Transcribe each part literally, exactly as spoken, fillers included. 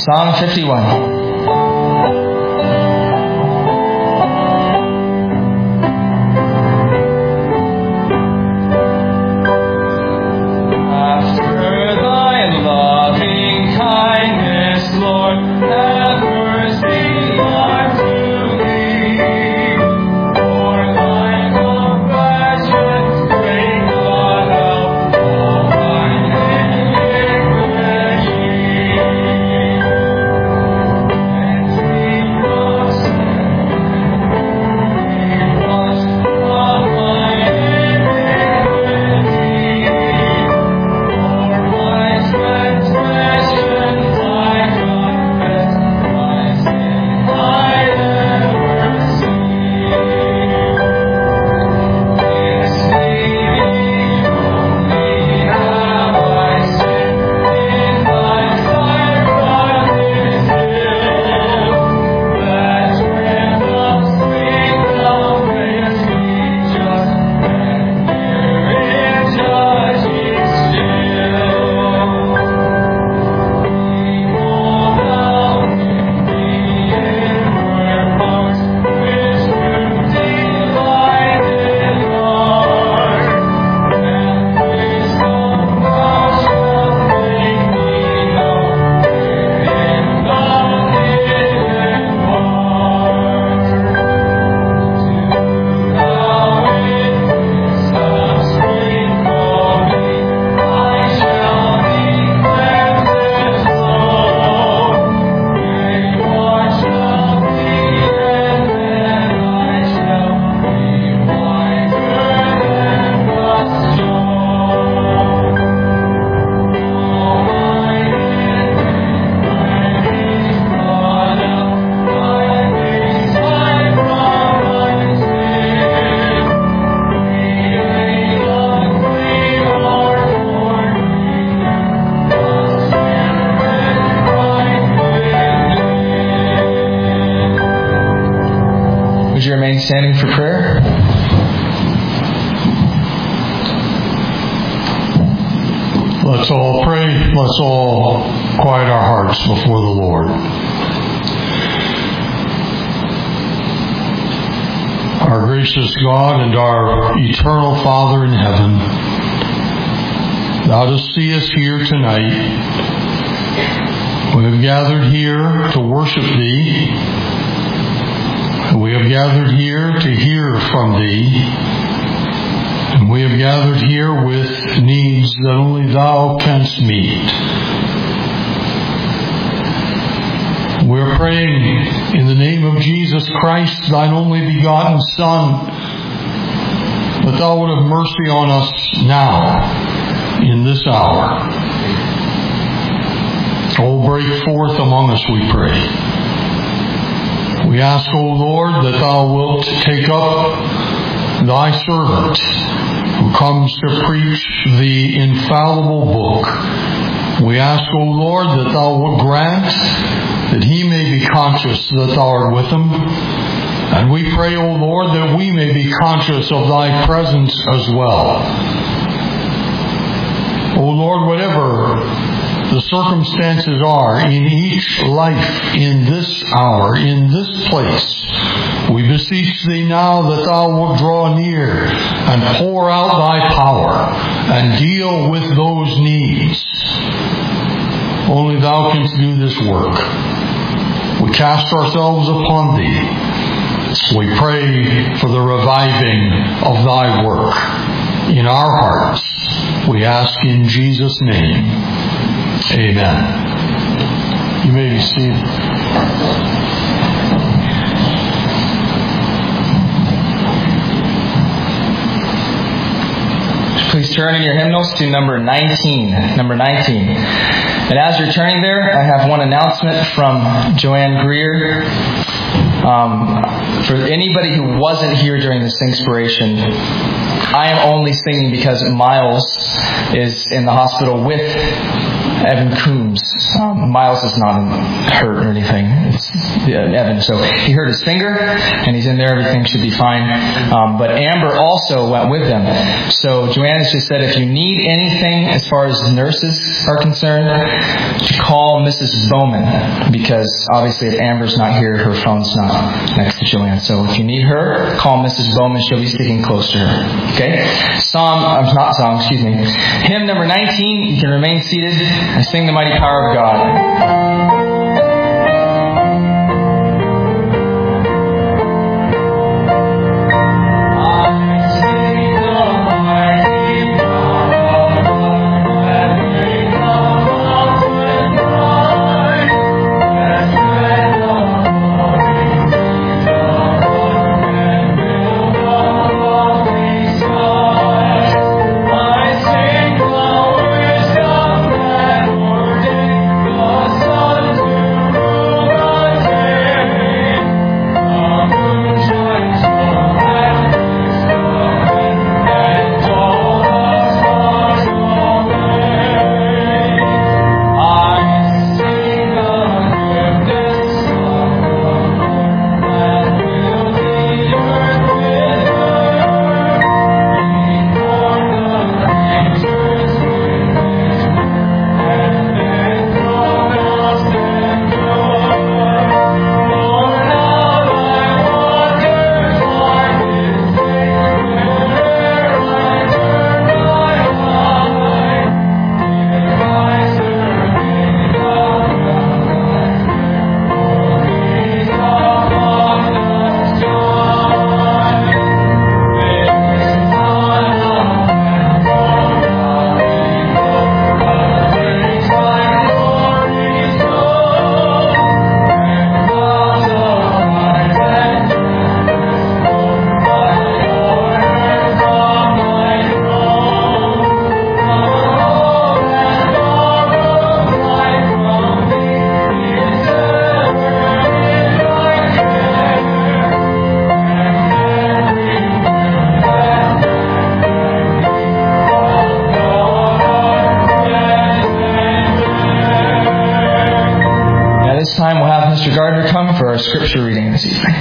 Song fifty-one. Standing for prayer. Let's all pray. Let's all quiet our hearts before the Lord. Our gracious God and our eternal Father in heaven, Thou dost see us here tonight. We have gathered here to worship Thee. We have gathered here to hear from Thee, and we have gathered here with needs that only Thou canst meet. We are praying in the name of Jesus Christ, Thine only begotten Son, that Thou would have mercy on us now, in this hour. Oh, break forth among us, we pray. We ask, O Lord, that Thou wilt take up Thy servant who comes to preach the infallible book. We ask, O Lord, that Thou wilt grant that he may be conscious that Thou art with him. And we pray, O Lord, that we may be conscious of Thy presence as well. O Lord, whatever the circumstances are in each life in this hour, in this place, we beseech Thee now that Thou wilt draw near and pour out Thy power and deal with those needs. Only Thou canst do this work. We cast ourselves upon Thee. We pray for the reviving of Thy work in our hearts. We ask in Jesus' name. Amen. You may be seated. Please turn in your hymnals to number nineteen. Number nineteen. And as you're turning there, I have one announcement from Joanne Greer. Um, for anybody who wasn't here during this inspiration, I am only singing because Miles is in the hospital with Evan Coombs. Um, Miles is not hurt or anything. It's uh, Evan. So he hurt his finger, and he's in there. Everything should be fine. Um, but Amber also went with them. So Joanna's just said, if you need anything as far as nurses are concerned, to call Missus Bowman, because obviously if Amber's not here, her phone's not next to Joanne. So if you need her, call Missus Bowman. She'll be sticking close to her. Okay? Psalm, uh, not song, excuse me. Hymn number nineteen. You can remain seated and sing the mighty power of God. Mister Gardner come for our scripture reading this evening.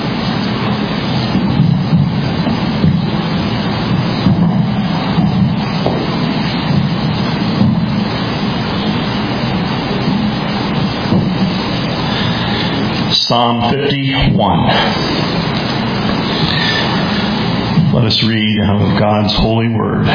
Psalm fifty-one. Let us read out of God's holy word.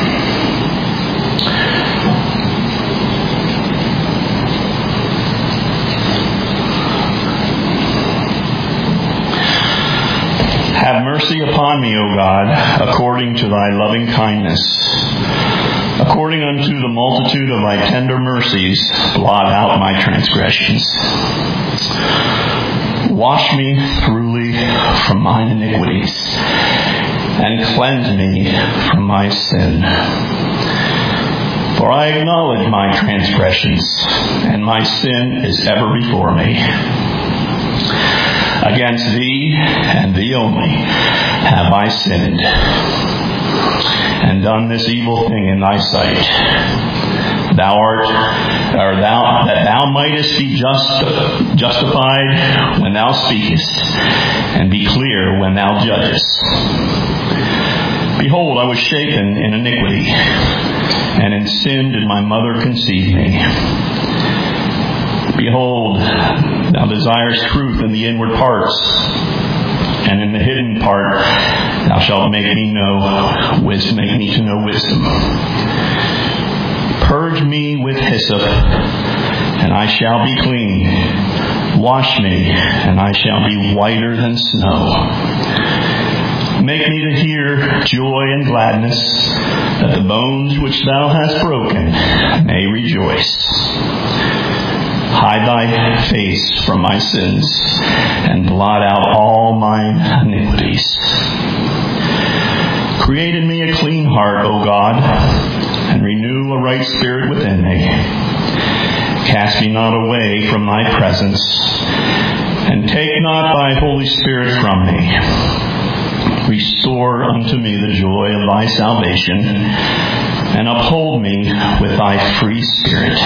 Have mercy upon me, O God, according to thy loving kindness. According unto the multitude of thy tender mercies, blot out my transgressions. Wash me thoroughly from mine iniquities, and cleanse me from my sin. For I acknowledge my transgressions, and my sin is ever before me. Against thee, and thee only, have I sinned, and done this evil thing in thy sight. Thou art, or thou, that thou mightest be just, justified when thou speakest, and be clear when thou judgest. Behold, I was shapen in iniquity, and in sin did my mother conceive me. Behold, thou desirest truth in the inward parts, and in the hidden part thou shalt make me know wisdom, make me to know wisdom. Purge me with hyssop, and I shall be clean. Wash me, and I shall be whiter than snow. Make me to hear joy and gladness, that the bones which thou hast broken may rejoice. Hide thy face from my sins, and blot out all mine iniquities. Create in me a clean heart, O God, and renew a right spirit within me. Cast me not away from thy presence, and take not thy Holy Spirit from me. Restore unto me the joy of thy salvation, and uphold me with thy free spirit.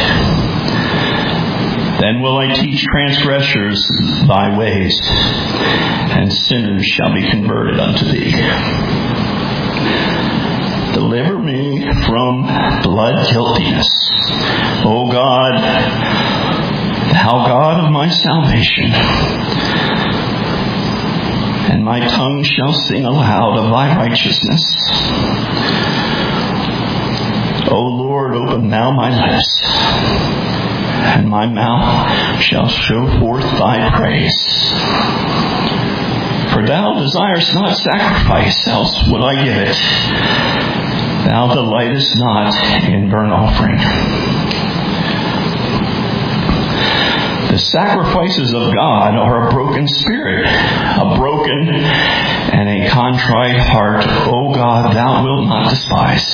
Then will I teach transgressors thy ways, and sinners shall be converted unto thee. Deliver me from blood guiltiness, O God, thou God of my salvation. And my tongue shall sing aloud of thy righteousness. O Lord, open thou my lips, and my mouth shall show forth thy praise. For thou desirest not sacrifice, else would I give it. Thou delightest not in burnt offering. The sacrifices of God are a broken spirit, a broken and a contrite heart. O God, thou wilt not despise.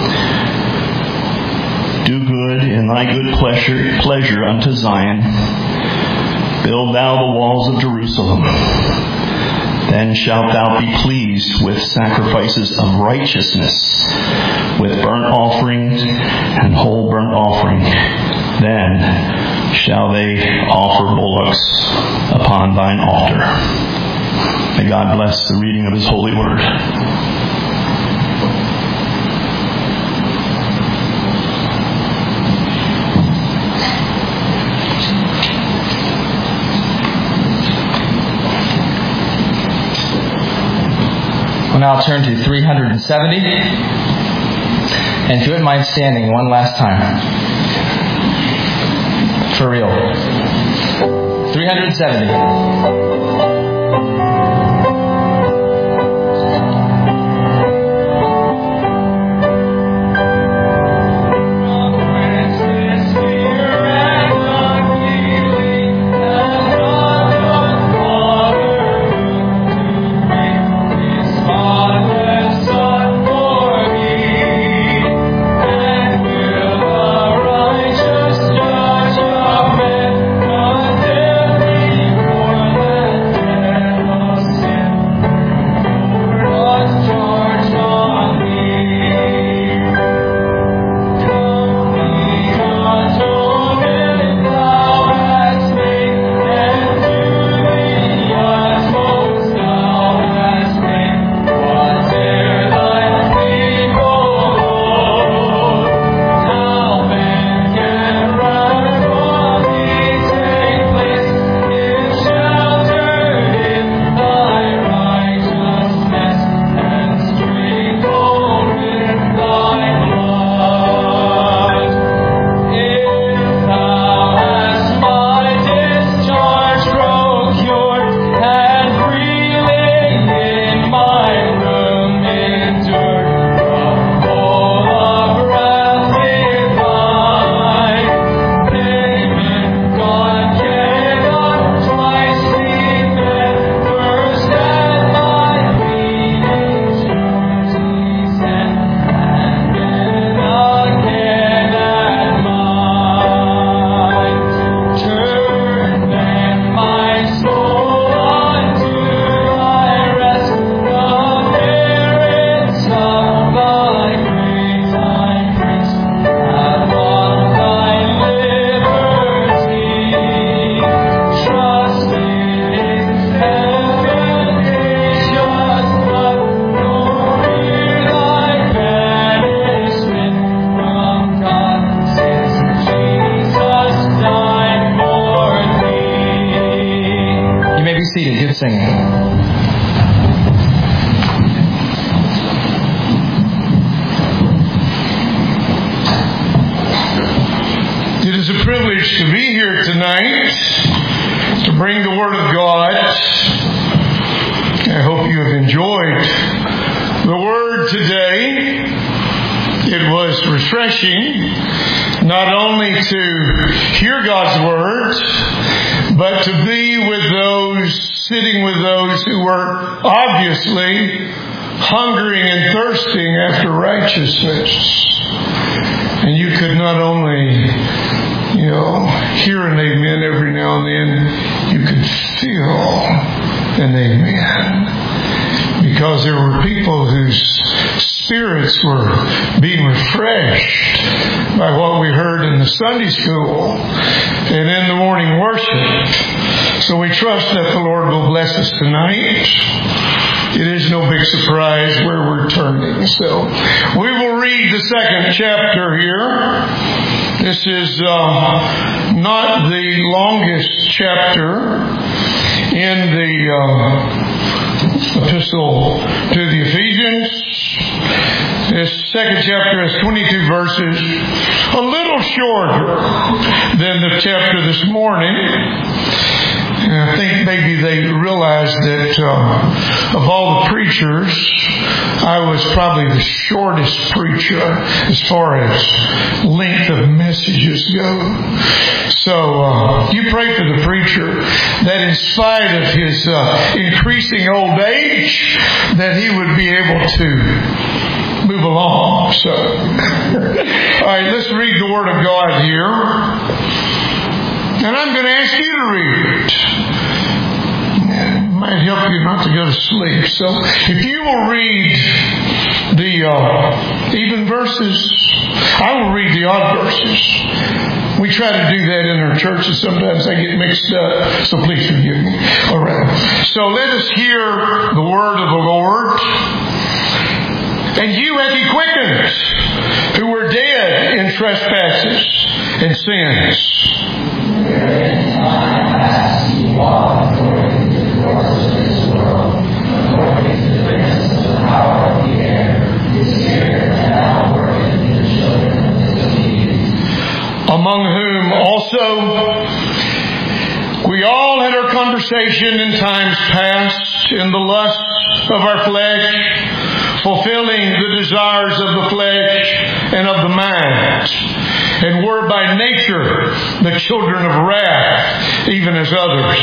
Do good in thy good pleasure, pleasure unto Zion. Build thou the walls of Jerusalem. Then shalt thou be pleased with sacrifices of righteousness, with burnt offerings and whole burnt offering. Then shall they offer bullocks upon thine altar. May God bless the reading of his holy word. We'll now turn to three hundred seventy. And if you wouldn't mind standing one last time. For real. three hundred seventy. To be here tonight to bring the Word of God. I hope you have enjoyed the Word today. It was refreshing not only to hear God's Word, but to be with those, sitting with those who were obviously hungering and thirsting after righteousness. And you could not only You know, hear an amen every now and then, you could feel an amen. because there were people whose spirits were being refreshed by what we heard in the Sunday school and in the morning worship. So we trust that the Lord will bless us tonight. It is no big surprise where we're turning. So we will read the second chapter here. This is uh, not the longest chapter in the uh, epistle to the Ephesians. This second chapter has twenty-two verses, a little shorter than the chapter this morning. And I think maybe they realized that uh, of all the preachers, I was probably the shortest preacher as far as length of messages go. So uh, you pray for the preacher that in spite of his uh, increasing old age, that he would be able to move along. So, all right, let's read the Word of God here. And I'm going to ask you to read it. It might help you not to go to sleep. So if you will read the uh, even verses, I will read the odd verses. We try to do that in our churches. Sometimes I get mixed up, so please forgive me. All right. So let us hear the word of the Lord. And you hath He quickened, who were dead in trespasses and sins. Wherein time past ye walked according to the course of this world, according to the prince of the power of the air, the spirit that now worketh in the children of disobedience. Among whom also we all had our conversation in times past in the lust of our flesh, fulfilling the desires of the flesh and of the mind, and were by nature the children of wrath, even as others.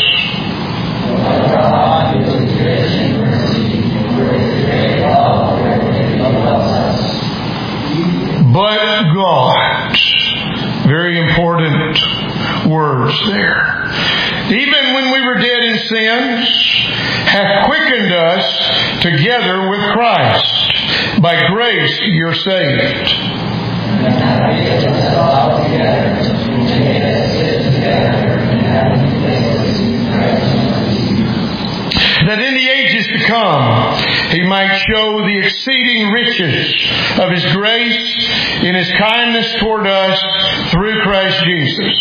But God, very important words there. Even when we were dead in sins, hath quickened us together with Christ. By grace you're saved. That in the ages to come He might show the exceeding riches of His grace in His kindness toward us through Christ Jesus.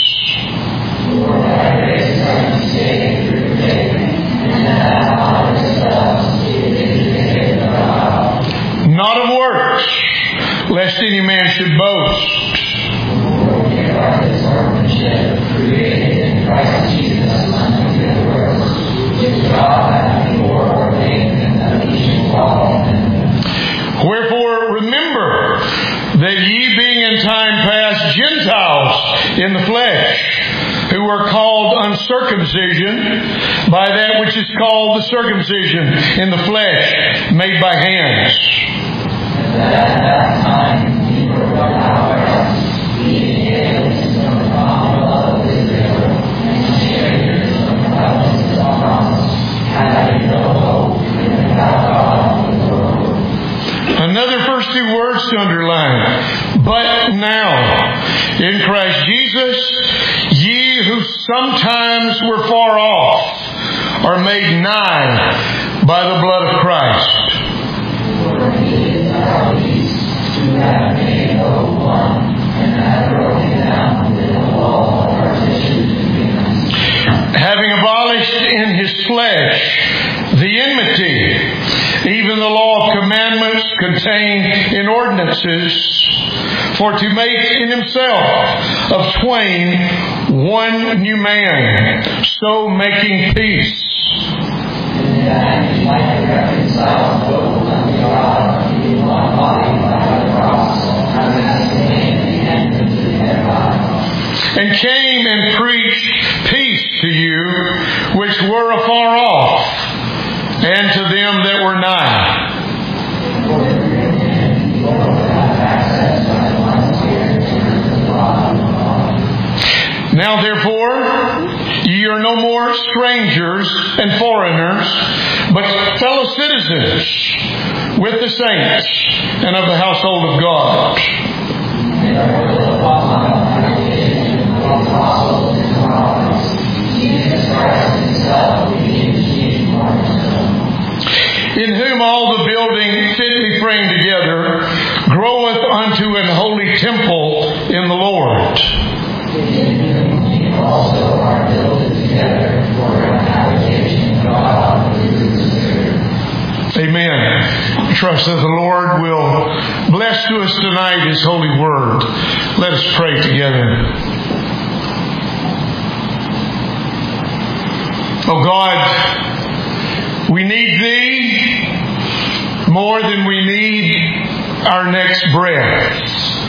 Not of works, lest any man should boast. Created in Christ Jesus unto good works, which God hath before ordained that we should walk in them. Wherefore remember that ye being in time past Gentiles in the flesh, who were called uncircumcision by that which is called the circumcision in the flesh, made by hands. And that at that time ye were without Christ, being aliens from the common love of Israel, and strangers from the covenants of promise, having no hope and without God in the world. Another first two words to underline. But now, in Christ Jesus, ye who sometimes were far off are made nigh by the blood of Christ. For He is our peace, who hath made both one, and hath broken down the wall of partition between us. Having abolished in His flesh the enmity, even the law of commandments contained in ordinances, for to make in Himself of twain one new man, so making peace. And that He might reconcile both unto God in one body by the cross, having sustained the enmity thereby. And came and preached peace to you which were afar off, and to them that were nigh. Now therefore, ye are no more strangers and foreigners, but fellow citizens with the saints and of the household of God. In whom all the building fitly framed together groweth unto an holy temple in the Lord. Also are builded together for an habitation of God through the Spirit. Amen. I trust that the Lord will bless to us tonight His holy word. Let us pray together. Oh God, we need Thee more than we need our next breath.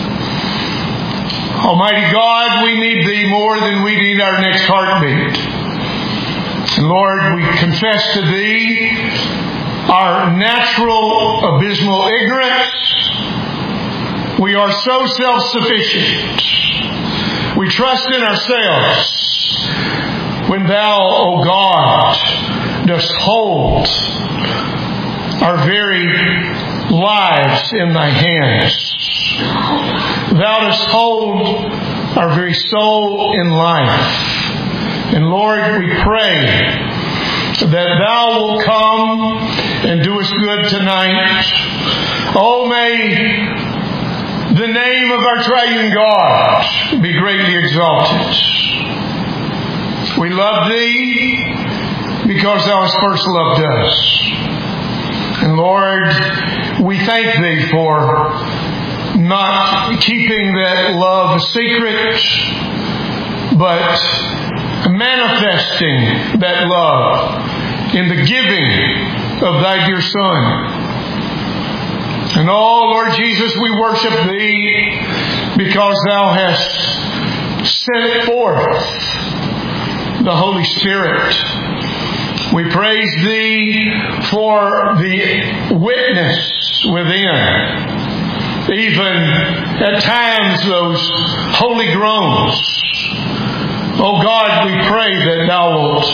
Almighty God, we need Thee more than we need our next heartbeat. And Lord, we confess to Thee our natural, abysmal ignorance. We are so self-sufficient. We trust in ourselves when Thou, O God, dost hold our very lives in Thy hands. Thou dost hold our very soul in life. And Lord, we pray that Thou wilt come and do us good tonight. Oh, may the name of our triune God be greatly exalted. We love Thee because Thou hast first loved us. And Lord, we thank Thee for not keeping that love secret, but manifesting that love in the giving of Thy dear Son. And oh, Lord Jesus, we worship Thee because Thou hast sent forth the Holy Spirit. We praise Thee for the witness within. Even at times those holy groans. Oh God, we pray that Thou wilt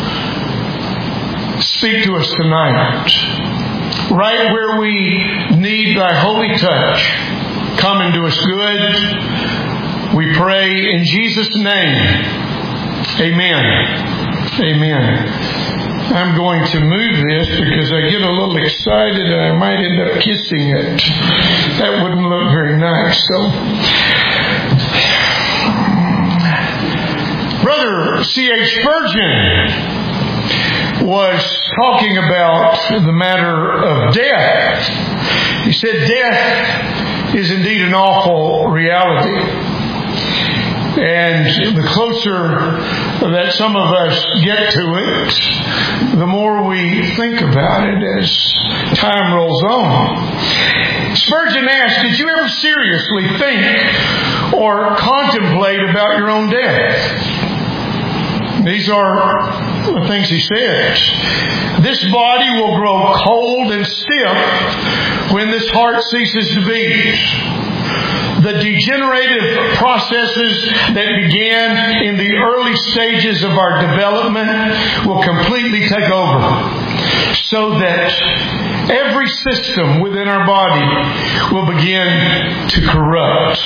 speak to us tonight. Right where we need Thy holy touch, come and do us good. We pray in Jesus' name. Amen. Amen. I'm going to move this because I get a little excited and I might end up kissing it. That wouldn't look very nice. So, Brother C H Spurgeon was talking about the matter of death. He said, death is indeed an awful reality. And the closer that some of us get to it, the more we think about it as time rolls on. Spurgeon asked, did you ever seriously think or contemplate about your own death? These are the things he said. This body will grow cold and stiff when this heart ceases to beat. The degenerative processes that began in the early stages of our development will completely take over, so that every system within our body will begin to corrupt.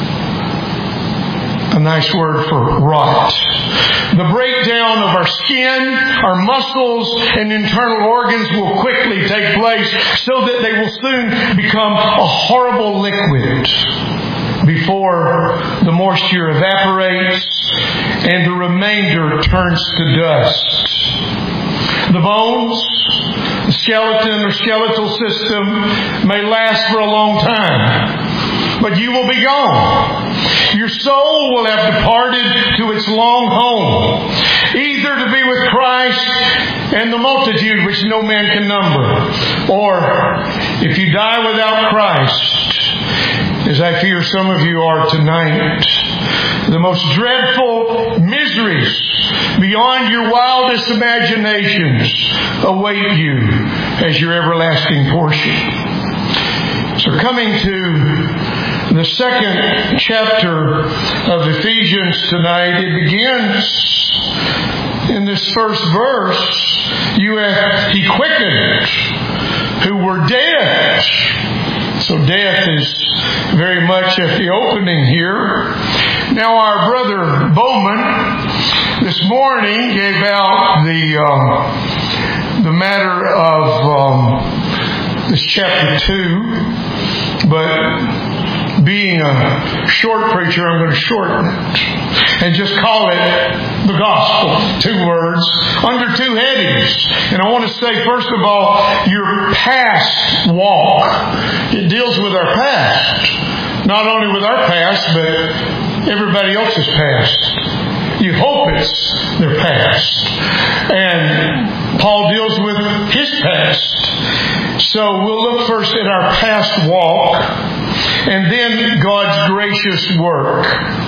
A nice word for rot. The breakdown of our skin, our muscles, and internal organs will quickly take place, so that they will soon become a horrible liquid before the moisture evaporates and the remainder turns to dust. The bones, the skeleton or skeletal system may last for a long time, but you will be gone. Your soul will have departed to its long home, either to be with Christ and the multitude which no man can number, or if you die without Christ, as I fear some of you are tonight, the most dreadful miseries beyond your wildest imaginations await you as your everlasting portion. So coming to the second chapter of Ephesians tonight, it begins in this first verse, you have He quickened who were dead. So death is very much at the opening here. Now our brother Bowman this morning gave out the um, the matter of um, this chapter two, but being a short preacher, I'm going to shorten it and just call it the gospel. Two words under two headings. And I want to say, first of all, your past walk. It deals with our past. Not only with our past, but everybody else's past. You hope it's their past. And Paul deals with his past. So we'll look first at our past walk and then God's gracious work.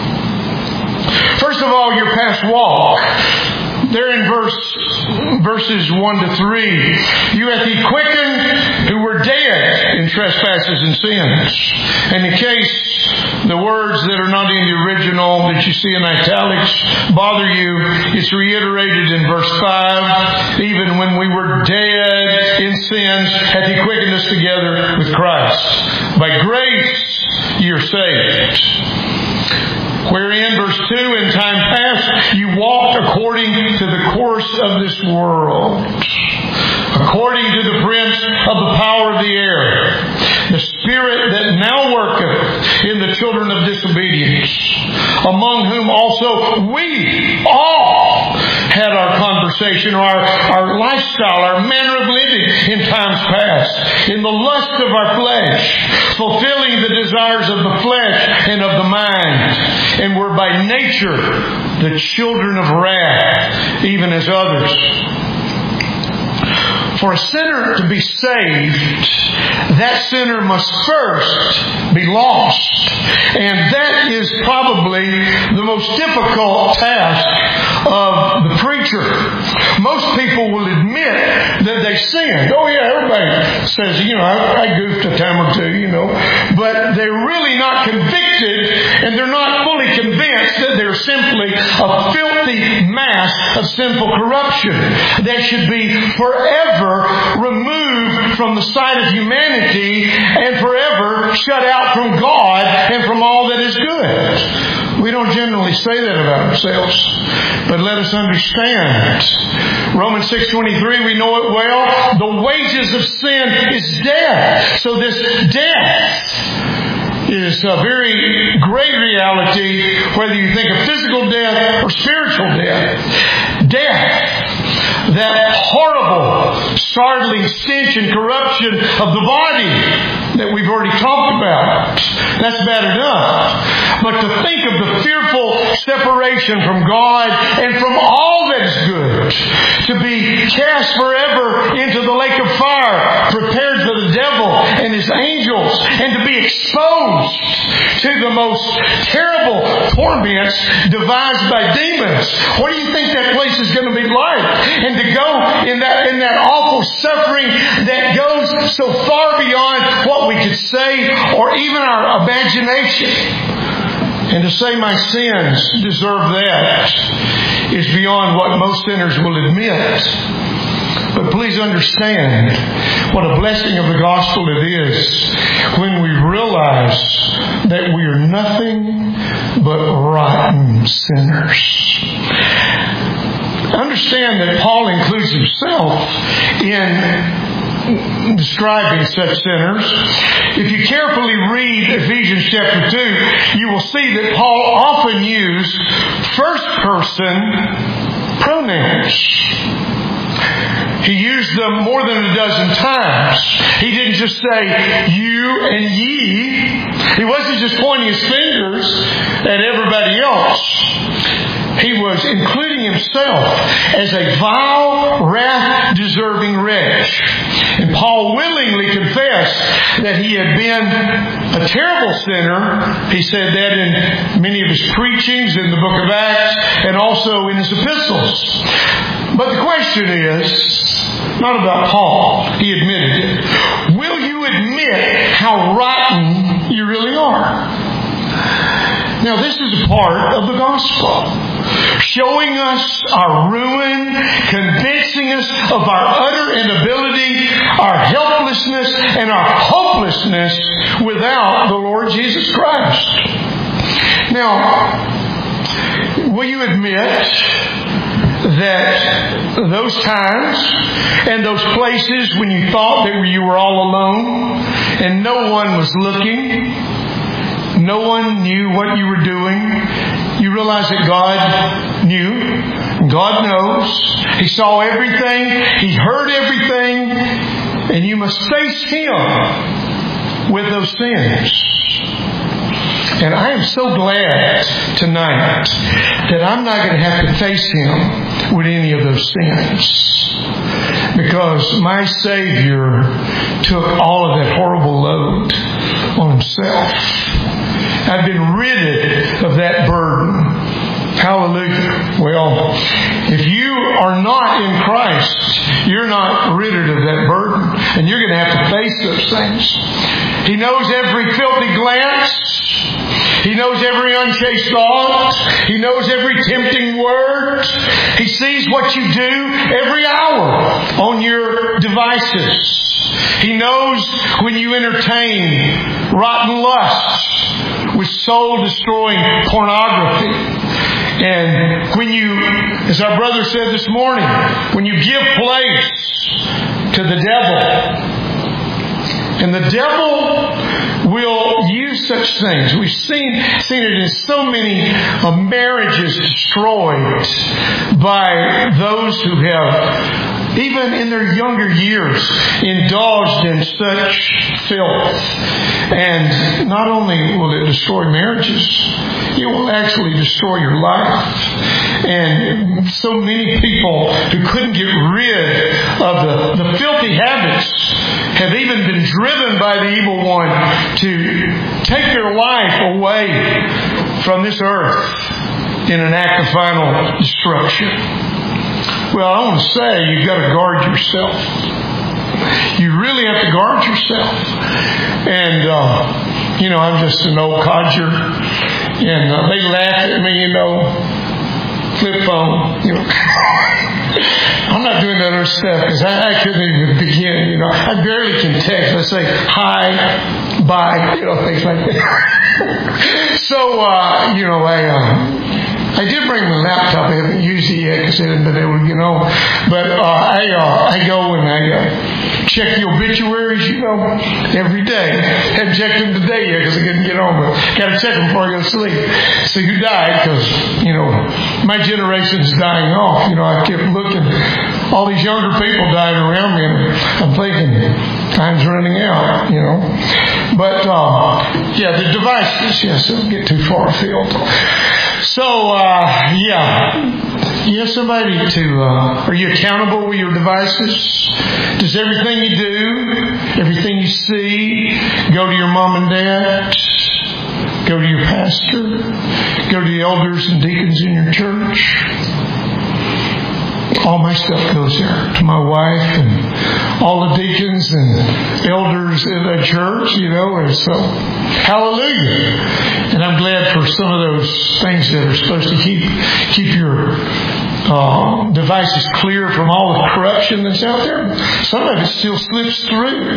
First of all, your past walk. There in verse verses one to three, you hath He quickened who were dead in trespasses and sins. And in case the words that are not in the original that you see in italics bother you, it's reiterated in verse five. Even when we were dead in sins, hath He quickened us together with Christ. By grace ye are saved. Wherein, verse two, in time past you walked according to the course of this world, according to the prince of the power of the air, the spirit that now worketh in the children of disobedience, among whom also we all had our conversation, or our, our lifestyle, our manner of living in times past, in the lust of our flesh, fulfilling the desires of the flesh and of the mind, and were by nature the children of wrath, even as others. For a sinner to be saved, that sinner must first be lost. And that is probably the most difficult task of the preacher. Most people will admit that they sinned. Oh yeah, everybody says, you know, I, I goofed a time or two, you know. But they're really not convicted, and they're not fully convinced that they're simply a filthy mass of sinful corruption that should be forever removed from the sight of humanity and forever shut out from God and from all that is good. We don't generally say that about ourselves, but let us understand. Romans six twenty-three, we know it well. The wages of sin is death. So this death is a very great reality, whether you think of physical death or spiritual death. Death. That horrible, startling stench and corruption of the body that we've already talked about. That's bad enough. But to think of the fearful separation from God and from all that is good, to be cast forever into the lake of fire, prepared for the devil and his angels, and to be exposed to the most terrible torments devised by demons. What do you think that place is going to be like? And to go in that in that awful suffering that goes so far beyond what we could say or even our imagination. And to say my sins deserve that is beyond what most sinners will admit. But please understand what a blessing of the gospel it is when we realize that we are nothing but rotten sinners. Understand that Paul includes himself in describing such sinners. If you carefully read Ephesians chapter two, you will see that Paul often used first person pronouns. He used them more than a dozen times. He didn't just say you and ye. He wasn't just pointing his fingers at everybody else. He was including himself as a vile, wrath-deserving wretch. And Paul willingly confessed that he had been a terrible sinner. He said that in many of his preachings in the book of Acts and also in his epistles. But the question is not about Paul. He admitted it. Will you admit how rotten you really are? Now, this is a part of the gospel, showing us our ruin, convincing us of our utter inability, our helplessness, and our hopelessness without the Lord Jesus Christ. Now, will you admit that those times and those places when you thought that you were all alone and no one was looking, no one knew what you were doing, you realize that God knew, God knows, He saw everything, He heard everything, and you must face Him with those sins. And I am so glad tonight that I'm not going to have to face Him with any of those sins. Because my Savior took all of that horrible load on Himself. I've been rid of that burden. Hallelujah. Well, if you are not in Christ, you're not rid of that burden. And you're going to have to face those things. He knows every filthy glance. He knows every unchaste thought. He knows every tempting word. He sees what you do every hour on your devices. He knows when you entertain rotten lusts with soul-destroying pornography. And when you, as our brother said this morning, when you give place to the devil, and the devil will use such things. We've seen, seen it in so many uh, marriages destroyed by those who have, even in their younger years, indulged in such filth. And not only will it destroy marriages, it will actually destroy your life. And so many people who couldn't get rid of the, the filthy habits have even been driven by the evil one to take their life away from this earth in an act of final destruction. Well, I want to say you've got to guard yourself. You really have to guard yourself. And, uh, you know, I'm just an old codger. And uh, they laugh at me, you know. Flip phone, you know. I'm not doing that other stuff because I, I couldn't even begin, you know. I barely can text. I say hi, bye, you know, things like that. So, uh, you know, I... Uh, I did bring my laptop. I haven't used it yet because I haven't been able to get on. But uh, I uh, I go and I uh, check the obituaries, you know, every day. I haven't checked them today yet because I couldn't get on, but got to check them before I go to sleep. See who died because, you know, my generation's dying off. You know, I kept looking. All these younger people dying around me, and I'm thinking, time's running out, you know. But, uh, yeah, the devices, yes, don't get too far afield. So, uh, yeah, you have somebody to, uh, are you accountable with your devices? Does everything you do, everything you see, go to your mom and dad? Go to your pastor? Go to the elders and deacons in your church? All my stuff goes there, to my wife and all the deacons and elders in the church, you know, and so, hallelujah. And I'm glad for some of those things that are supposed to keep keep your uh, devices clear from all the corruption that's out there. Some of it still slips through.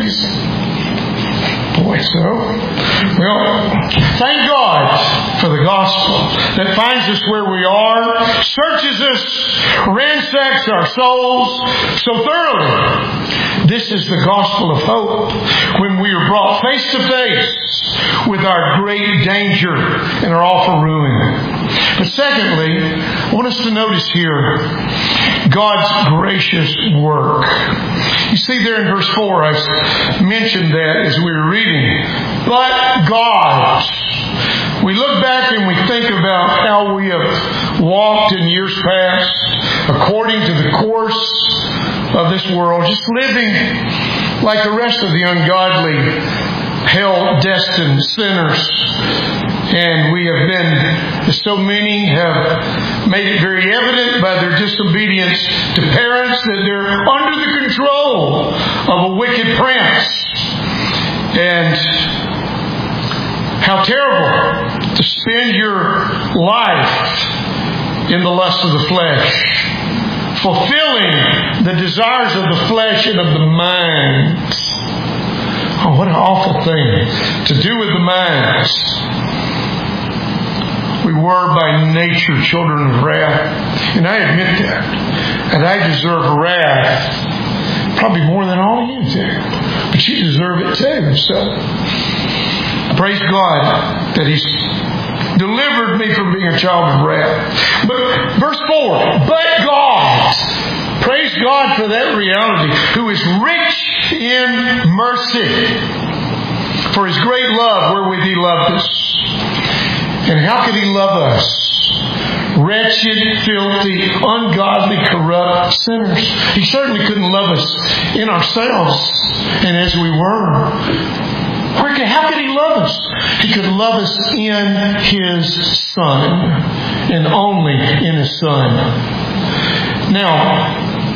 Boy, so. Well, thank God for the gospel that finds us where we are, searches us, ransacks our souls so thoroughly. This is the gospel of hope when we are brought face to face with our great danger and our awful ruin. But secondly, I want us to notice here God's gracious work. You see there in verse four, I mentioned that as we were reading. But God. We look back and we think about how we have walked in years past according to the course of this world, just living like the rest of the ungodly, hell-destined sinners. And we have been, so many have made it very evident by their disobedience to parents that they're under the control of a wicked prince. And how terrible to spend your life in the lust of the flesh, fulfilling the desires of the flesh and of the mind. Oh, what an awful thing to do with the mind. We were by nature children of wrath. And I admit that. And I deserve wrath probably more than all of you do. But you deserve it too. So, praise God that He's delivered me from being a child of wrath. But verse four, but God, praise God for that reality, who is rich in mercy, for His great love wherewith He loved us. And how could He love us? Wretched, filthy, ungodly, corrupt sinners. He certainly couldn't love us in ourselves and as we were. How could He love us? He could love us in His Son, and only in His Son. Now,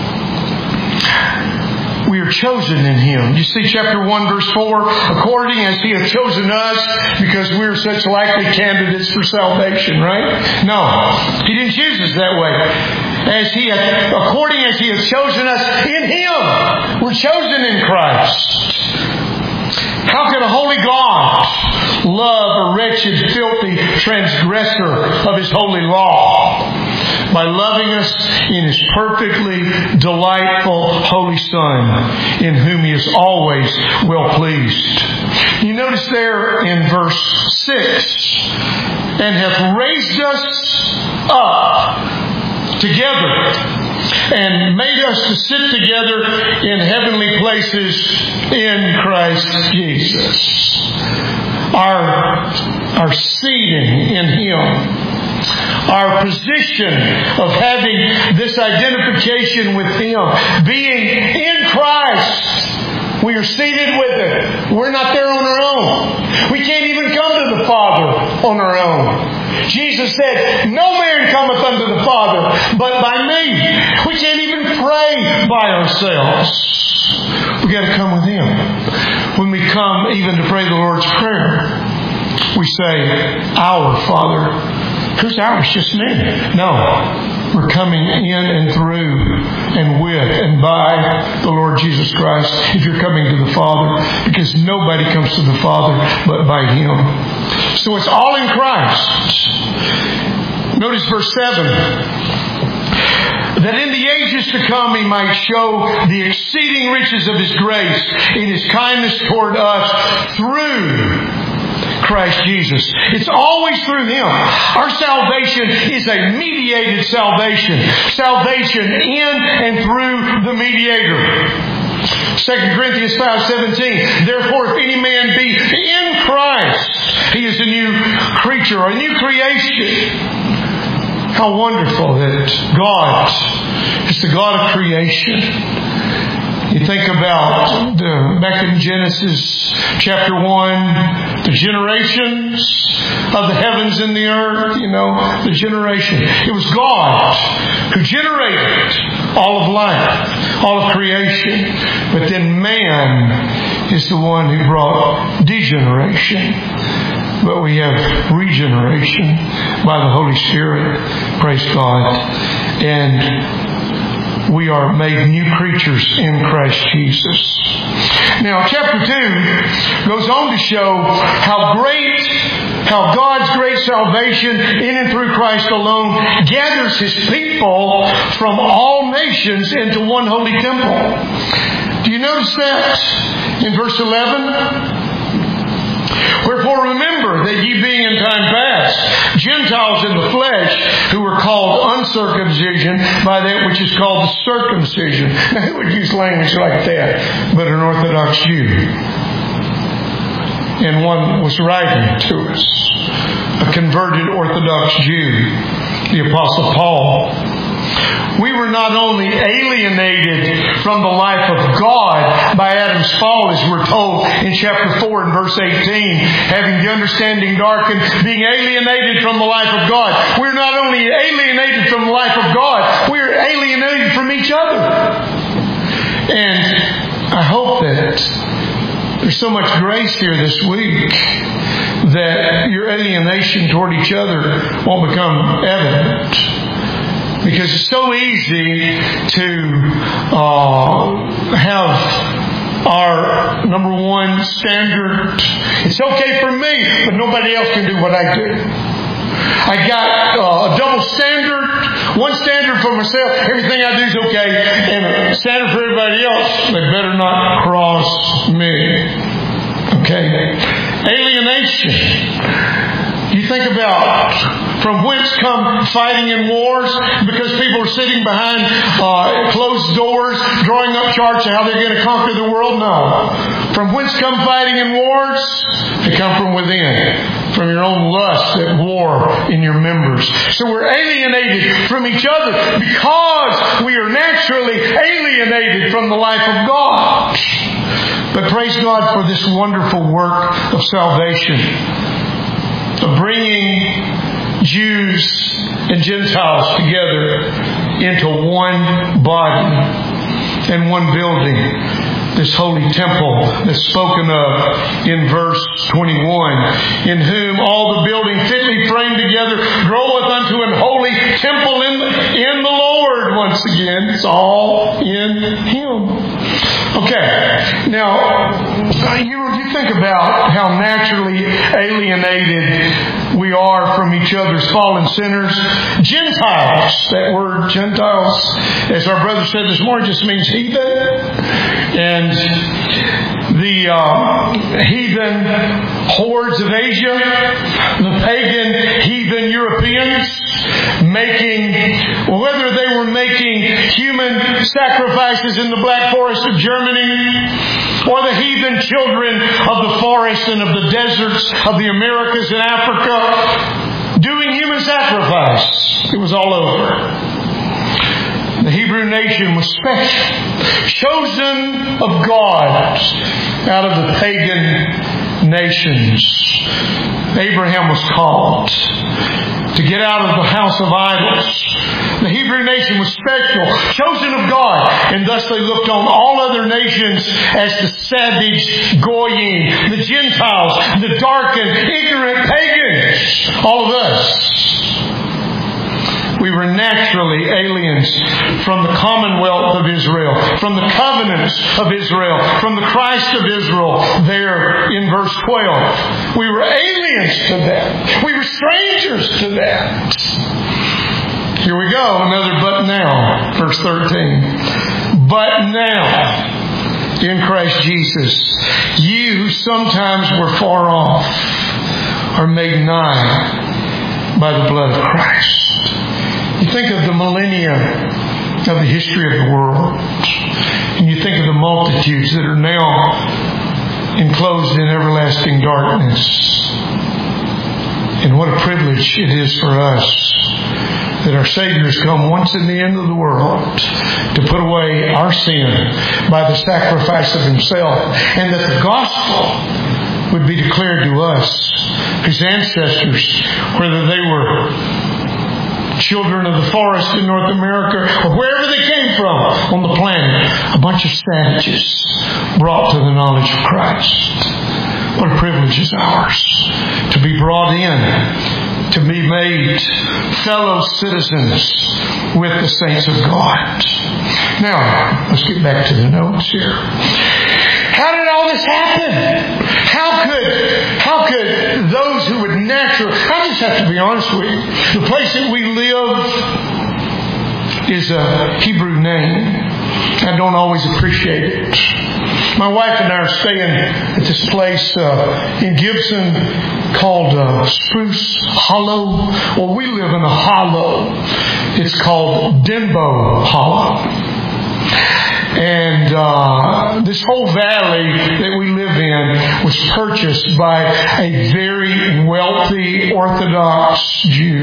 we are chosen in Him. You see chapter one verse four, according as He hath chosen us, because we are such likely candidates for salvation, right? No, He didn't choose us that way. As He hath, according as He hath chosen us in Him. We're chosen in Christ. How can a holy God love a wretched, filthy transgressor of His holy law? By loving us in His perfectly delightful Holy Son, in whom He is always well pleased. You notice there in verse six, and hath raised us up together, and made us to sit together in heavenly places in Christ Jesus. Our, our seating in Him, our position of having this identification with Him, being in Christ, we are seated with Him. We're not there on our own. We can't even come to the Father on our own. Jesus said, no man cometh unto the Father but by me. We can't even pray by ourselves. We've got to come with Him. When we come even to pray the Lord's Prayer, we say, our Father. Who's ours? Just me. No. We're coming in and through and with and by the Lord Jesus Christ if you're coming to the Father, because nobody comes to the Father but by Him. So it's all in Christ. Notice verse seven. That in the ages to come He might show the exceeding riches of His grace in His kindness toward us through Christ Jesus. It's always through Him. Our salvation is a mediated salvation. Salvation in and through the mediator. Second Corinthians five seventeen. Therefore, if any man be in Christ, he is a new creature, a new creation. How wonderful that God is the God of creation. You think about the, back in Genesis chapter one, the generations of the heavens and the earth, you know, the generation. It was God who generated all of life, all of creation. But then man is the one who brought degeneration. But we have regeneration by the Holy Spirit. Praise God. And we are made new creatures in Christ Jesus. Now, chapter two goes on to show how great, how God's great salvation in and through Christ alone gathers His people from all nations into one holy temple. Do you notice that in verse eleven? Wherefore remember that ye being in time past Gentiles in the flesh, who were called uncircumcision by that which is called the circumcision. Now who would use language like that but an Orthodox Jew? And one was writing to us, a converted Orthodox Jew, the Apostle Paul. We were not only alienated from the life of God by Adam's fall, as we're told in chapter four and verse eighteen, having the understanding darkened, being alienated from the life of God. We're not only alienated from the life of God, we're alienated from each other. And I hope that there's so much grace here this week that your alienation toward each other won't become evident. Because it's so easy to uh, have our number one standard. It's okay for me, but nobody else can do what I do. I got uh, a double standard, one standard for myself, everything I do is okay, and a standard for everybody else. They better not cross me. Okay? Alienation. You think about from whence come fighting and wars? Because people are sitting behind uh, closed doors, drawing up charts of how they're going to conquer the world. No. From whence come fighting and wars? They come from within, from your own lust at war in your members. So we're alienated from each other because we are naturally alienated from the life of God. But praise God for this wonderful work of salvation, of bringing Jews and Gentiles together into one body and one building. This holy temple that's spoken of in verse twenty-one, in whom all the building fitly framed together groweth unto an holy temple in, in the Lord. Once again, it's all in Him. Okay, now you, you think about how naturally alienated we are from each other's fallen sinners. Gentiles, that word Gentiles, as our brother said this morning, just means heathen. And the uh, heathen hordes of Asia, the pagan heathen Europeans, making, whether they were making human sacrifices in the Black Forest of Germany, or the heathen children of the forest and of the deserts of the Americas and Africa, doing human sacrifice. It was all over. The Hebrew nation was special, chosen of God out of the pagan nations. Abraham was called to get out of the house of idols. The Hebrew nation was special, chosen of God, and thus they looked on all other nations as the savage Goyim, the Gentiles, the darkened, ignorant pagans, all of us. We were naturally aliens from the commonwealth of Israel, from the covenants of Israel, from the Christ of Israel there in verse twelve. We were aliens to that. We were strangers to that. Here we go, another but now, verse thirteen. But now, in Christ Jesus, you who sometimes were far off are made nigh by the blood of Christ. You think of the millennia of the history of the world, and you think of the multitudes that are now enclosed in everlasting darkness. And what a privilege it is for us that our Savior has come once in the end of the world to put away our sin by the sacrifice of Himself, and that the gospel would be declared to us, His ancestors, whether they were children of the forest in North America, or wherever they came from on the planet, a bunch of savages brought to the knowledge of Christ. What a privilege is ours to be brought in, to be made fellow citizens with the saints of God. Now, let's get back to the notes here. How did all this happen? How could, how could those who would naturally... I just have to be honest with you. The place that we live is a Hebrew name. I don't always appreciate it. My wife and I are staying at this place uh, in Gibson called uh, Spruce Hollow. Well, we live in a hollow. It's called Denbo Hollow. And uh, this whole valley that we live in was purchased by a very wealthy Orthodox Jew,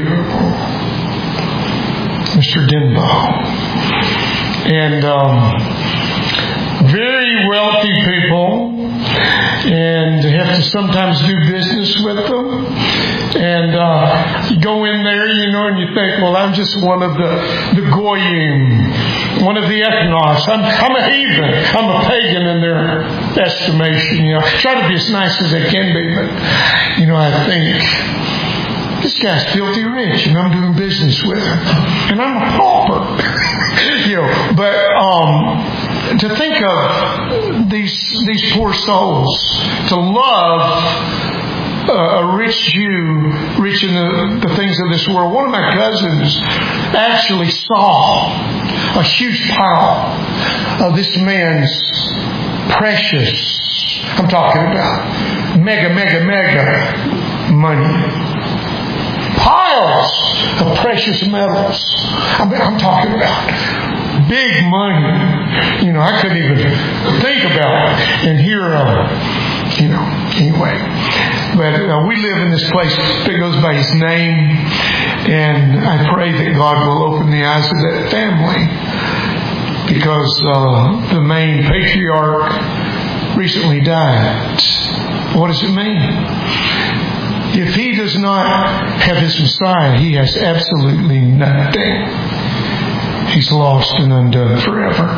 Mister Denbo. And um, very wealthy people and have to sometimes do business with them. And uh, you go in there, you know, and you think, well, I'm just one of the, the goyim, one of the ethnos. I'm, I'm a heathen. I'm a pagan in their estimation. You know, try to be as nice as I can be, but, you know, I think, this guy's filthy rich, and I'm doing business with him, and I'm a pauper. you know, but um, to think of these these poor souls, to love uh, a rich Jew, rich in the, the things of this world. One of my cousins actually saw a huge pile of this man's precious, I'm talking about mega, mega, mega money. Piles of precious metals. I'm, I'm talking about big money. You know, I couldn't even think about it. And here, uh, you know, anyway. But uh, we live in this place that goes by his name. And I pray that God will open the eyes of that family. Because uh, the main patriarch recently died. What does it mean? If he does not have his Messiah, he has absolutely nothing. He's lost and undone forever.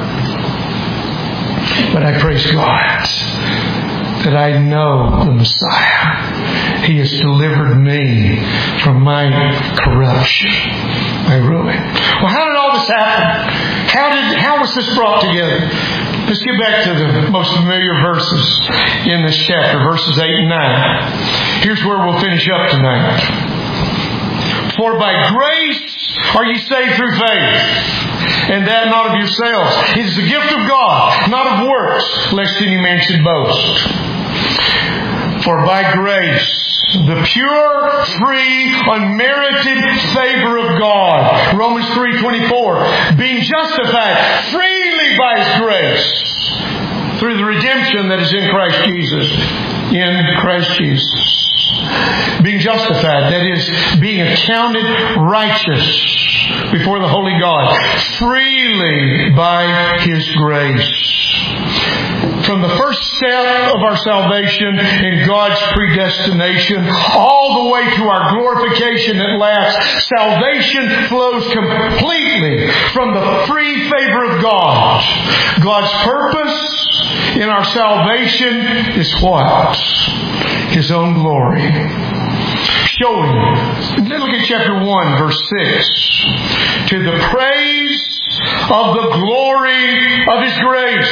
But I praise God that I know the Messiah. He has delivered me from my corruption, my ruin. Well, how did all this happen? How did how was this brought together? Let's get back to the most familiar verses in this chapter, verses eight and nine. Here's where we'll finish up tonight. For by grace are ye saved through faith, and that not of yourselves. It is the gift of God, not of works, lest any man should boast. For by grace, the pure, free, unmerited favor of God. Romans three twenty-four. Being justified freely by His grace through the redemption that is in Christ Jesus. In Christ Jesus. Being justified, that is, being accounted righteous before the Holy God. Freely by His grace. From the first step of our salvation in God's predestination all the way to our glorification at last, salvation flows completely from the free favor of God. God's purpose in our salvation is what? His own glory. Showing, look at chapter one, verse six. To the praise of the glory of His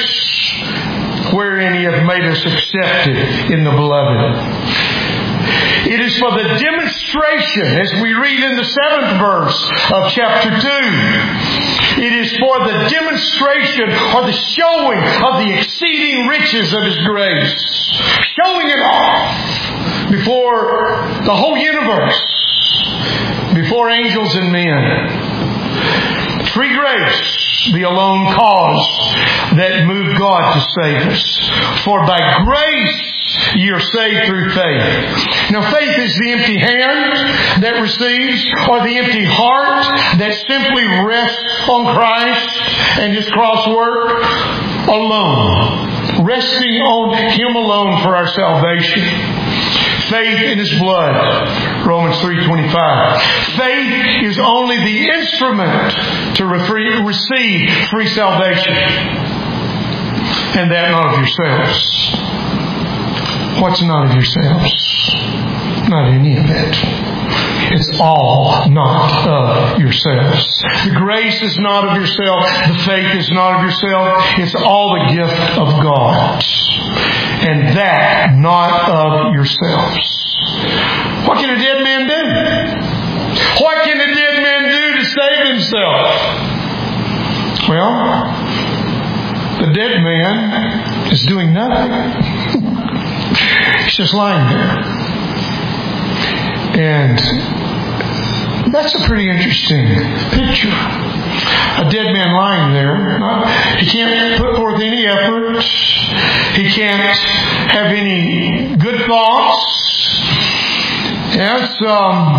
grace, wherein He hath made us accepted in the Beloved. It is for the demonstration, as we read in the seventh verse of chapter two. It is for the demonstration or the showing of the exceeding riches of His grace. Showing it off before the whole universe, before angels and men. Free grace, the alone cause that moved God to save us. For by grace ye are saved through faith. Now faith is the empty hand that receives, or the empty heart that simply rests on Christ and His cross work alone. Resting on Him alone for our salvation. Faith in His blood. Romans three twenty-five. Faith is only the instrument to re- receive free salvation. And that not of yourselves. What's not of yourselves? Not any of it. It's all not of yourselves. The grace is not of yourself. The faith is not of yourself. It's all the gift of God. And that not of yourselves. What can a dead man do? What can a dead man do to save himself? Well, the dead man is doing nothing. He's just lying there. And that's a pretty interesting picture. A dead man lying there. He can't put forth any effort. He can't have any good thoughts. Yes, um,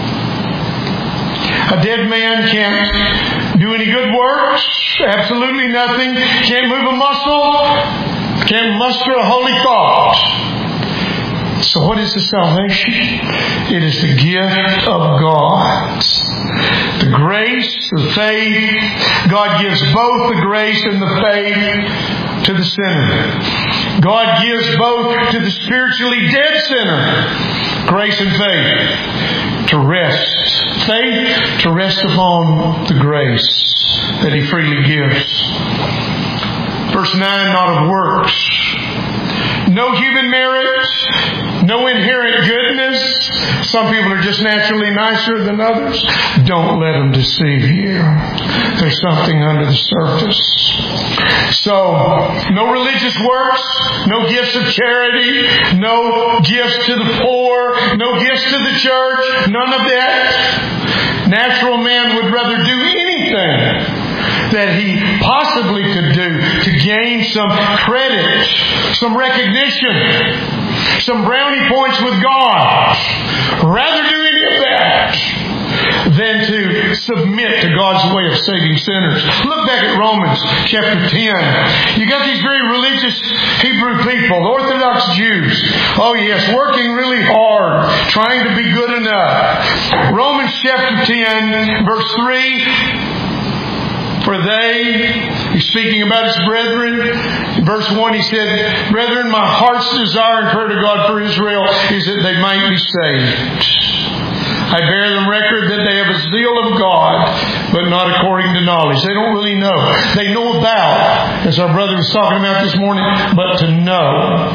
a dead man can't do any good works. Absolutely nothing. Can't move a muscle. Can't muster a holy thought. So what is the salvation? It is the gift of God. The grace, the faith. God gives both the grace and the faith to the sinner. God gives both to the spiritually dead sinner, grace and faith, to rest. Faith to rest upon the grace that He freely gives. Verse nine, not of works. No human merit, no inherent goodness. Some people are just naturally nicer than others. Don't let them deceive you. There's something under the surface. So, no religious works, no gifts of charity, no gifts to the poor, no gifts to the church, none of that. Natural man would rather do anything that he possibly could do to gain some credit, some recognition, some brownie points with God. Rather do any of that than to submit to God's way of saving sinners. Look back at Romans chapter ten. You got these very religious Hebrew people, Orthodox Jews. Oh yes, working really hard, trying to be good enough. Romans chapter ten, verse three. For they, he's speaking about his brethren. In verse one he said, Brethren, my heart's desire and prayer to God for Israel is that they might be saved. I bear them record that they have a zeal of God, but not according to knowledge. They don't really know. They know about, as our brother was talking about this morning, but to know.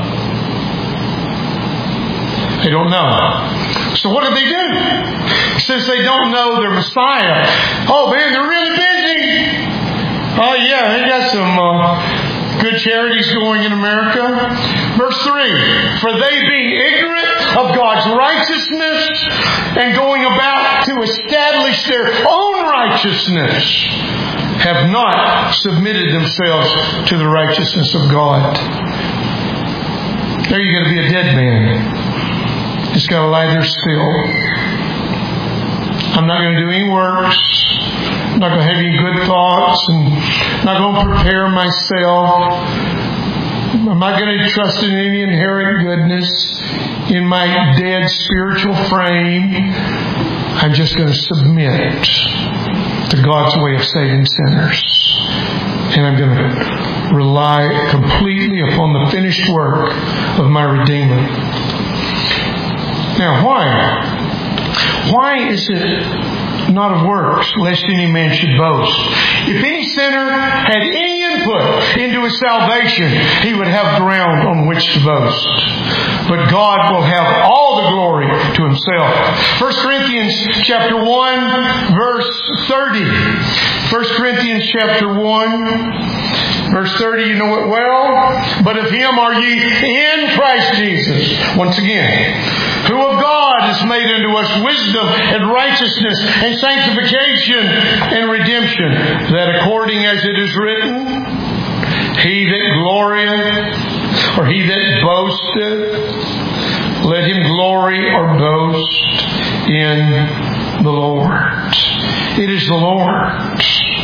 They don't know. So what do they do? Since they don't know their Messiah, oh man, they're really busy. Oh yeah, they got some uh, good charities going in America. Verse three, for they being ignorant of God's righteousness and going about to establish their own righteousness, have not submitted themselves to the righteousness of God. There you're going to be a dead man. Just got to lie there still. I'm not going to do any works. I'm not going to have any good thoughts. And I'm not going to prepare myself. I'm not going to trust in any inherent goodness in my dead spiritual frame. I'm just going to submit to God's way of saving sinners. And I'm going to rely completely upon the finished work of my Redeemer. Now, why? Why is it not of works, lest any man should boast? If any sinner had any input into his salvation, he would have ground on which to boast. But God will have all the glory to Himself. First Corinthians chapter one, verse thirty. First Corinthians chapter one, verse thirty, you know it well. But of Him are ye in Christ Jesus. Once again, who of God is made unto us wisdom and righteousness and sanctification and redemption, that according as it is written, he that glorieth, or he that boasteth, let him glory or boast in the Lord. It is the Lord.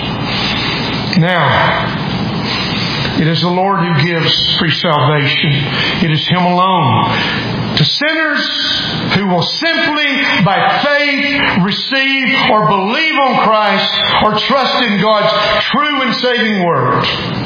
Now, it is the Lord who gives free salvation. It is Him alone. To sinners who will simply, by faith, receive or believe on Christ or trust in God's true and saving Word.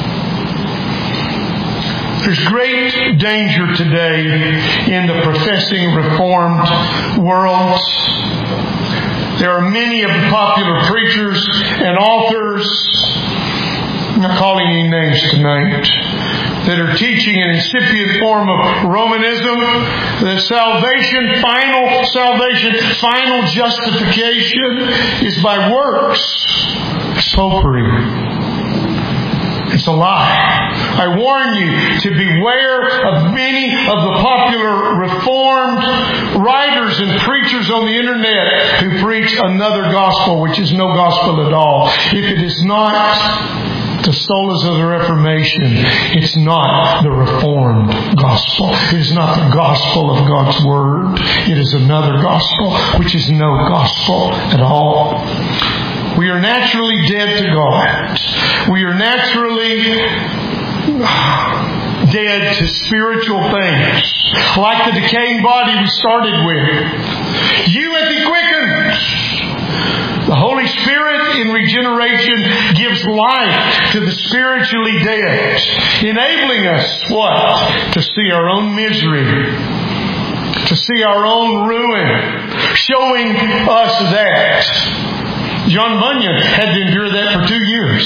There's great danger today in the professing Reformed world. There are many of the popular preachers and authors, I'm not calling any names tonight, that are teaching an incipient form of Romanism, that salvation, final salvation, final justification is by works. It's popery. It's a lie. I warn you to beware of many of the popular Reformed writers and preachers on the internet who preach another gospel, which is no gospel at all. If it is not the solas of the Reformation, it's not the Reformed gospel. It is not the gospel of God's Word. It is another gospel, which is no gospel at all. We are naturally dead to God. We are naturally dead to spiritual things, like the decaying body we started with. You hath He quickened. The Holy Spirit in regeneration gives life to the spiritually dead, enabling us, what? To see our own misery, to see our own ruin, showing us that. John Bunyan had to endure that for two years.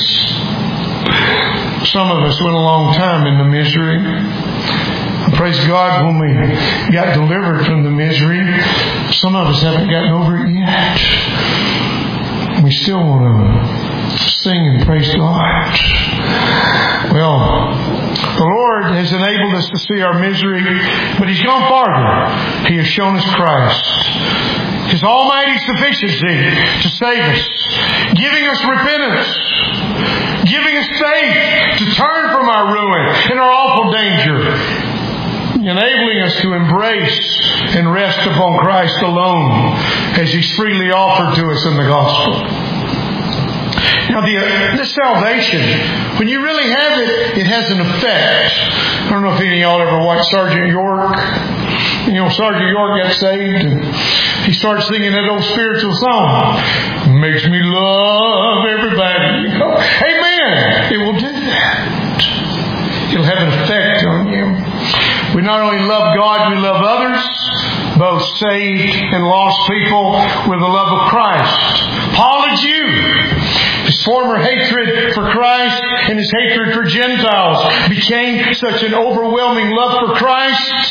Some of us went a long time in the misery. Praise God, when we got delivered from the misery, some of us haven't gotten over it yet. We still want to sing and praise God. Well, the Lord has enabled us to see our misery, but He's gone farther. He has shown us Christ, His almighty sufficiency to save us, giving us repentance, giving us faith to turn from our ruin and our awful danger, enabling us to embrace and rest upon Christ alone as He's freely offered to us in the gospel. Now, the, uh, this salvation, when you really have it, it has an effect. I don't know if any of y'all ever watched Sergeant York. You know, Sergeant York got saved and he started singing that old spiritual song. Makes me love everybody. You know? Amen. It will do that. It'll have an effect on you. We not only love God, we love others, both saved and lost people, with the love of Christ. Paul, a Jew, his former hatred for Christ and his hatred for Gentiles became such an overwhelming love for Christ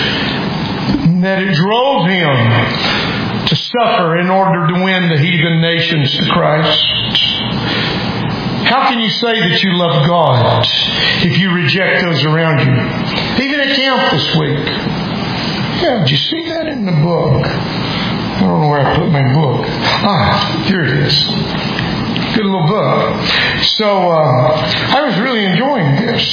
that it drove him to suffer in order to win the heathen nations to Christ. How can you say that you love God if you reject those around you? Even at camp this week. Yeah, did you see that in the book? I don't know where I put my book. Ah, here it is. Good little book. So, uh, I was really enjoying this.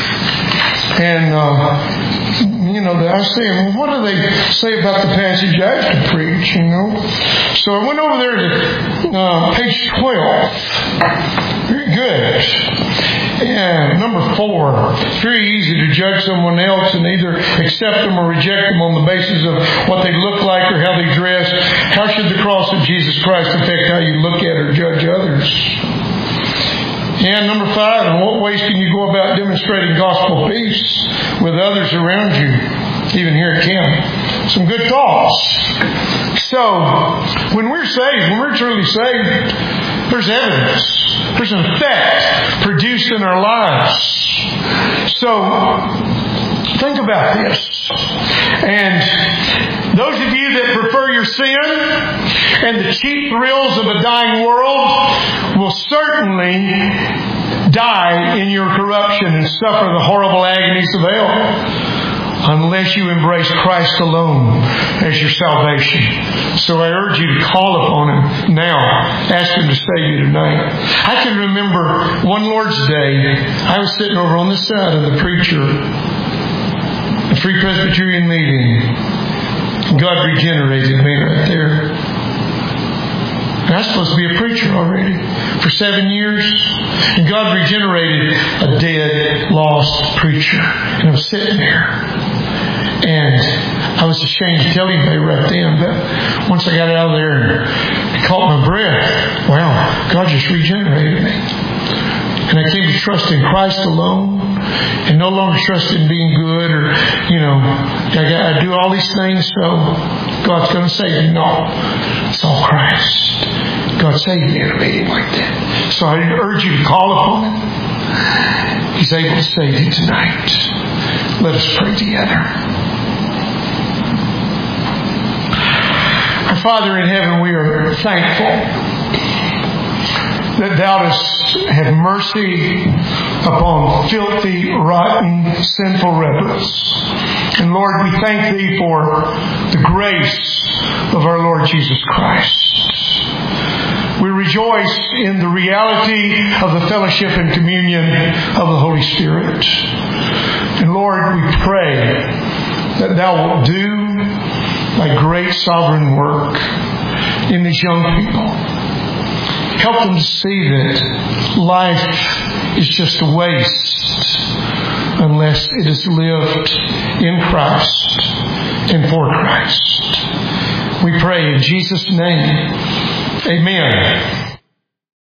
And, uh, you know, I was saying, well, what do they say about the passage I have to preach, you know? So I went over there to uh, page twelve. Very good. And number four, it's very easy to judge someone else and either accept them or reject them on the basis of what they look like or how they dress. How should the cross of Jesus Christ affect how you look at or judge others? And number five, in what ways can you go about demonstrating gospel peace with others around you, even here at camp? Some good thoughts. So, when we're saved, when we're truly saved, there's evidence. There's an effect produced in our lives. So, think about this. And those of you that prefer your sin and the cheap thrills of a dying world will certainly die in your corruption and suffer the horrible agonies of hell unless you embrace Christ alone as your salvation. So I urge you to call upon Him now. Ask Him to save you tonight. I can remember one Lord's Day, I was sitting over on this side of the preacher, the Free Presbyterian meeting. God regenerated me right there. And I was supposed to be a preacher already for seven years. And God regenerated a dead, lost preacher. And I was sitting there. And I was ashamed to tell anybody right then. But once I got out of there and caught my breath, wow, God just regenerated me. And I came to trust in Christ alone and no longer trust in being good or, you know, I, I do all these things so God's going to save me. No, it's all Christ. God saved me in a meeting like that. So I urge you to call upon Him. He's able to save you tonight. Let us pray together. Our Father in heaven, we are thankful that Thou dost have mercy upon filthy, rotten, sinful rebels. And Lord, we thank Thee for the grace of our Lord Jesus Christ. We rejoice in the reality of the fellowship and communion of the Holy Spirit. And Lord, we pray that Thou wilt do Thy great sovereign work in these young people. help them to see that life is just a waste unless it is lived in Christ and for Christ. We pray in Jesus' name. Amen.